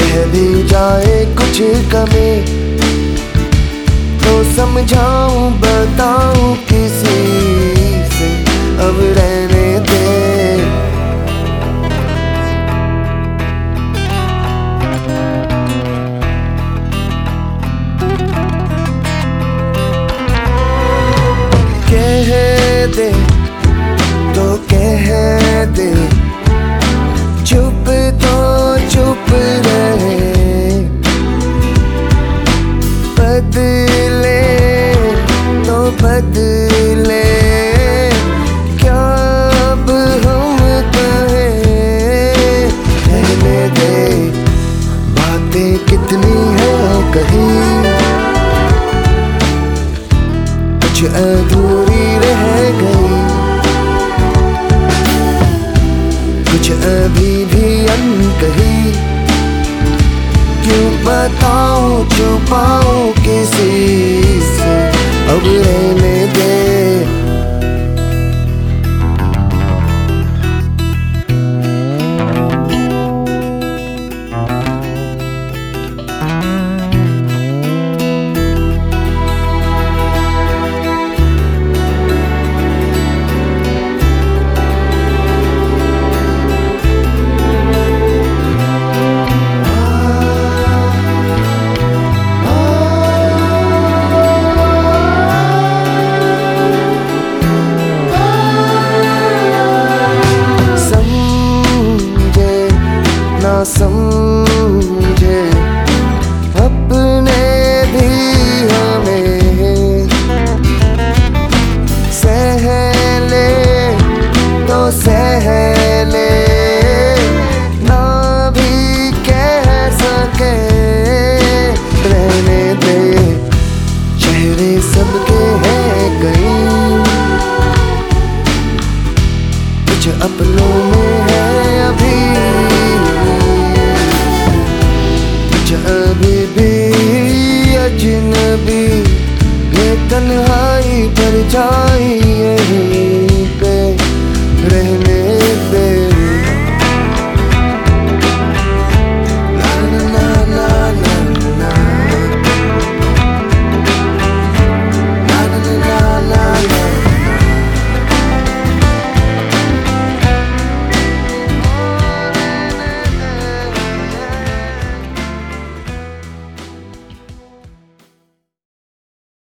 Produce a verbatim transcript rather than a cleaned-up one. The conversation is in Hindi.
रह भी जाए कुछ कमी तो समझाऊं बताऊं किसी से, अब रहने दे। कह दे तो कह दे, चुप तो चुप रहे, बदले तो बदले, क्या अब हम कहें, रहने दे। बातें कितनी हैं कहीं, कुछ अधूरी रह गई, कुछ अभी भी अनकही, क्यों बताऊं छुपाऊं किसी से, अब रहने दे। समझे अपने भी हमें, सह ले तो सह ले, ना भी कह सके, रहने दे। चेहरे सबके हैं कहीं, कुछ अपनों में है अभी, अभी भी अजनबी, ये तन्हाई पर जाइए।